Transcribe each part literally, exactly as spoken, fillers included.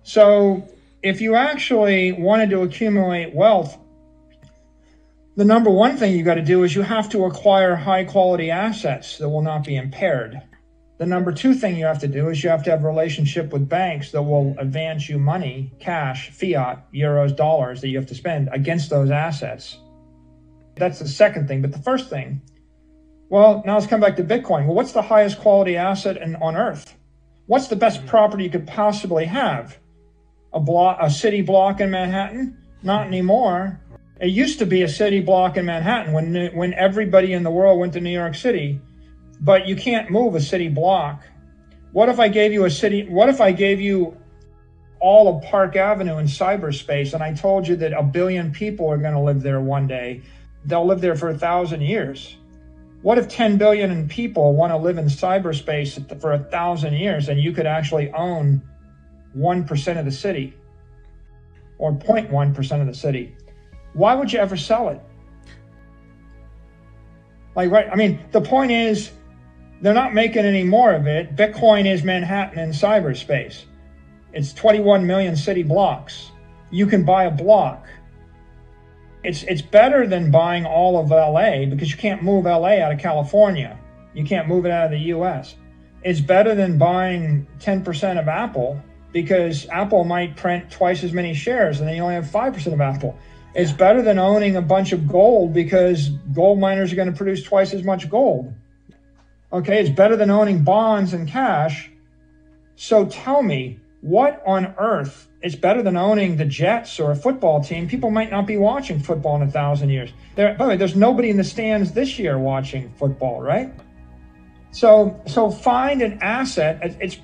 So if you actually wanted to accumulate wealth, the number one thing you got to do is you have to acquire high quality assets that will not be impaired. The number two thing you have to do is you have to have a relationship with banks that will advance you money, cash, fiat, euros, dollars that you have to spend against those assets. That's the second thing. But the first thing, well, now let's come back to Bitcoin. Well, what's the highest quality asset in, on earth? What's the best property you could possibly have? A block, a city block in Manhattan? Not anymore. It used to be a city block in Manhattan when when everybody in the world went to New York City, but you can't move a city block. What if I gave you a city, what if I gave you all of Park Avenue in cyberspace and I told you that a billion people are going to live there one day? They'll live there for a thousand years. What if ten billion people want to live in cyberspace for a thousand years and you could actually own one percent of the city or zero point one percent of the city? Why would you ever sell it? Like, right, I mean, the point is, they're not making any more of it. Bitcoin is Manhattan in cyberspace. It's twenty-one million city blocks. You can buy a block. It's, it's better than buying all of L A because you can't move L A out of California. You can't move it out of the U S. It's better than buying ten percent of Apple because Apple might print twice as many shares and then you only have five percent of Apple. It's better than owning a bunch of gold because gold miners are going to produce twice as much gold. Okay, it's better than owning bonds and cash. So tell me, what on earth is better than owning the Jets or a football team? People might not be watching football in a thousand years. There, by the way, there's nobody in the stands this year watching football, right? So, so find an asset. It's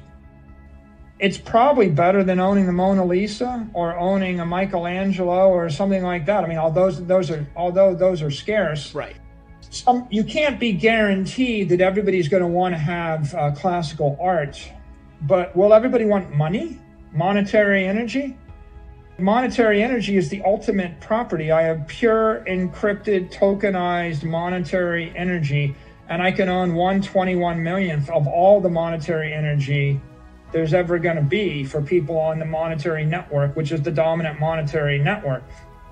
It's probably better than owning the Mona Lisa or owning a Michelangelo or something like that. I mean, although those, those are, although those are scarce, right? Some, you can't be guaranteed that everybody's going to want to have uh, classical art. But will everybody want money? Monetary energy? Monetary energy is the ultimate property. I have pure, encrypted, tokenized monetary energy, and I can own one twenty-one millionth of all the monetary energy there's ever going to be for people on the monetary network, which is the dominant monetary network.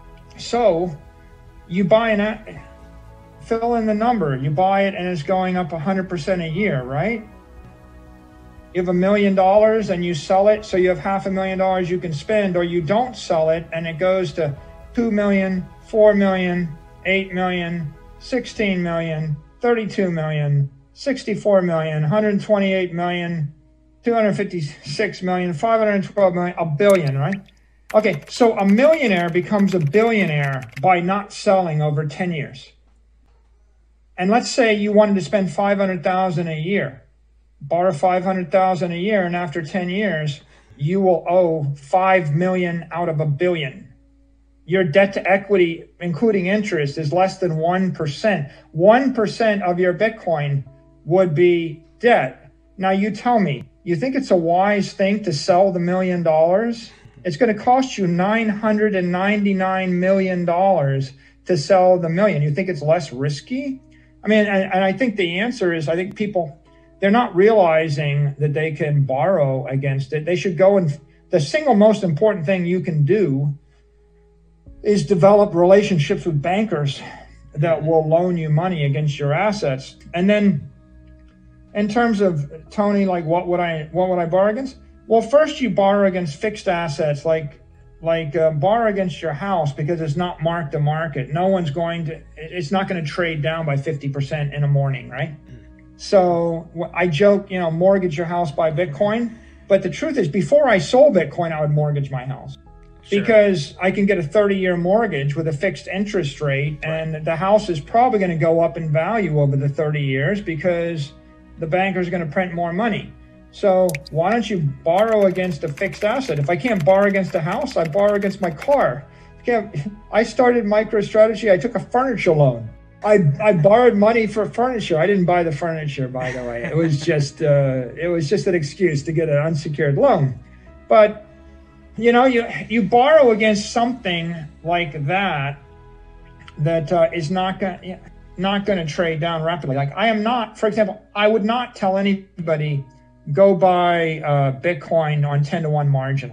So you buy an, fill in the number, you buy it and it's going up one hundred percent a year, right? You have a million dollars and you sell it, so you have half a million dollars you can spend, or you don't sell it and it goes to two million, four million, eight million, sixteen million, thirty-two million, sixty-four million, one hundred twenty-eight million, two hundred fifty-six million, five hundred twelve million, a billion, right? Okay, so a millionaire becomes a billionaire by not selling over ten years. And let's say you wanted to spend five hundred thousand dollars a year, borrow five hundred thousand dollars a year, and after ten years, you will owe five million dollars out of a billion. Your debt to equity, including interest, is less than one percent. one percent of your Bitcoin would be debt. Now you tell me, you think it's a wise thing to sell the million dollars? It's going to cost you nine hundred ninety-nine million dollars to sell the million. You think it's less risky? I mean, and, and I think the answer is, I think people, they're not realizing that they can borrow against it. They should go and, the single most important thing you can do is develop relationships with bankers that will loan you money against your assets. And then in terms of, Tony, like what would I what would I borrow against? Well, first you borrow against fixed assets, like like uh, borrow against your house, because it's not mark to market. No one's going to, it's not going to trade down by fifty percent in a morning, right? So I joke, you know, mortgage your house, buy Bitcoin. But the truth is, before I sold Bitcoin, I would mortgage my house. Sure. Because I can get a thirty-year mortgage with a fixed interest rate, and the house is probably going to go up in value over the thirty years because the banker's going to print more money. So why don't you borrow against a fixed asset? If I can't borrow against a house, I borrow against my car. I started MicroStrategy. I took a furniture loan. I, I borrowed money for furniture. I didn't buy the furniture, by the way. It was just uh, it was just an excuse to get an unsecured loan. But you know, you you borrow against something like that that uh, is not going not going to trade down rapidly. Like I am not, for example, I would not tell anybody go buy uh, Bitcoin on ten to one margin. Like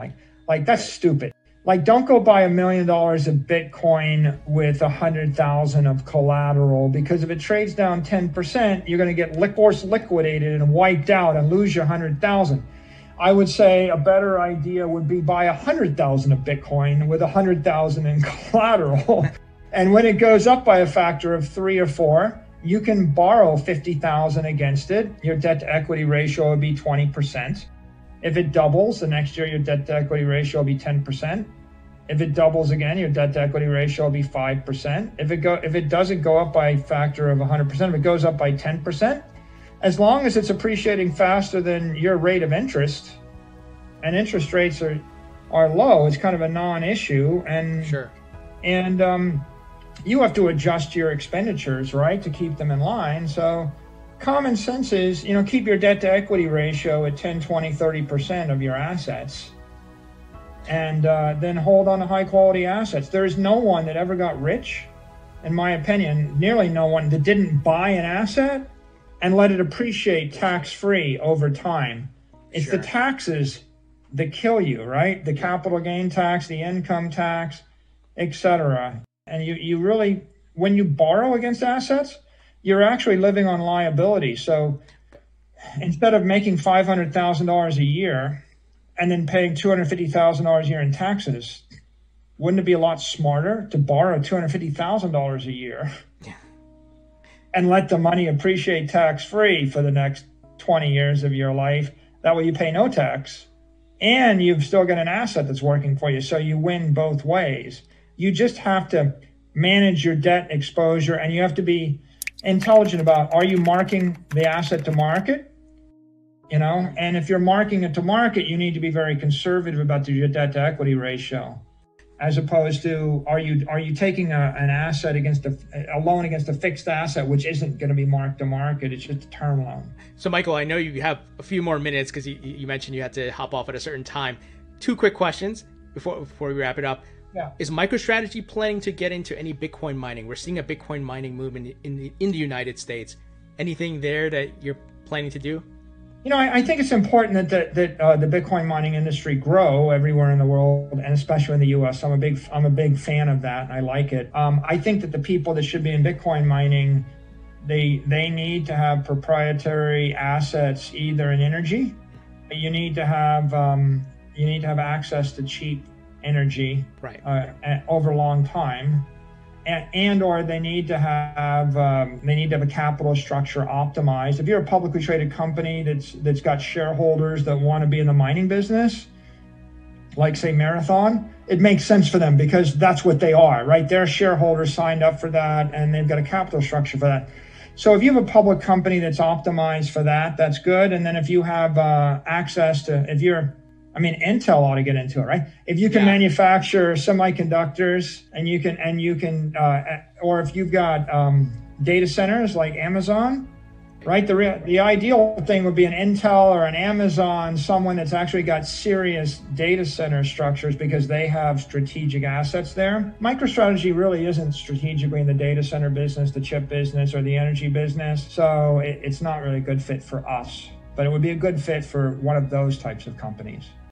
Like, that's stupid. Like, don't go buy a million dollars of Bitcoin with a hundred thousand of collateral, because if it trades down ten percent, you're going to get li- force liquidated and wiped out and lose your hundred thousand. I would say a better idea would be buy a hundred thousand of Bitcoin with a hundred thousand in collateral. And when it goes up by a factor of three or four, you can borrow fifty thousand against it. Your debt to equity ratio would be twenty percent. If it doubles, the next year your debt to equity ratio will be ten percent. If it doubles again, your debt to equity ratio will be five percent. If it go, if it doesn't go up by a factor of one hundred percent, if it goes up by ten percent, as long as it's appreciating faster than your rate of interest, and interest rates are are low, it's kind of a non-issue. And sure. And um, you have to adjust your expenditures, right, to keep them in line. So common sense is, you know, keep your debt to equity ratio at ten, twenty, thirty percent of your assets. And uh, then hold on to high quality assets. There is no one that ever got rich, in my opinion, nearly no one that didn't buy an asset and let it appreciate tax-free over time. It's Sure. the taxes that kill you, right? The capital gain tax, the income tax, et cetera. And you, you really, when you borrow against assets, you're actually living on liability. So instead of making five hundred thousand dollars a year and then paying two hundred fifty thousand dollars a year in taxes, wouldn't it be a lot smarter to borrow two hundred fifty thousand dollars a year Yeah. and let the money appreciate tax-free for the next twenty years of your life? That way you pay no tax and you've still got an asset that's working for you. So you win both ways. You just have to manage your debt exposure, and you have to be intelligent about, are you marking the asset to market? You know, and if you're marking it to market, you need to be very conservative about the, your debt to equity ratio, as opposed to, are you are you taking a, an asset against a, a loan against a fixed asset, which isn't going to be marked to market. It's just a term loan. So Michael, I know you have a few more minutes because you, you mentioned you had to hop off at a certain time. Two quick questions before before we wrap it up. Yeah. Is MicroStrategy planning to get into any Bitcoin mining? We're seeing a Bitcoin mining movement in the, in the United States. Anything there that you're planning to do? You know, I, I think it's important that the, that uh, the Bitcoin mining industry grow everywhere in the world, and especially in the U S. I'm a big I'm a big fan of that, and I like it. Um, I think that the people that should be in Bitcoin mining, they they need to have proprietary assets, either in energy. You need to have um, you need to have access to cheap energy, right, uh, over a long time. And, and or they need to have um, they need to have a capital structure optimized. If you're a publicly traded company that's that's got shareholders that want to be in the mining business, like say Marathon, it makes sense for them because that's what they are, right? Their shareholders signed up for that, and they've got a capital structure for that. So if you have a public company that's optimized for that, that's good. And then if you have uh, access to, if you're I mean, Intel ought to get into it, right? If you can yeah. manufacture semiconductors, and you can, and you can, uh, or if you've got um, data centers like Amazon, right? The re- the ideal thing would be an Intel or an Amazon, someone that's actually got serious data center structures because they have strategic assets there. MicroStrategy really isn't strategically in the data center business, the chip business, or the energy business, so it, it's not really a good fit for us. But it would be a good fit for one of those types of companies.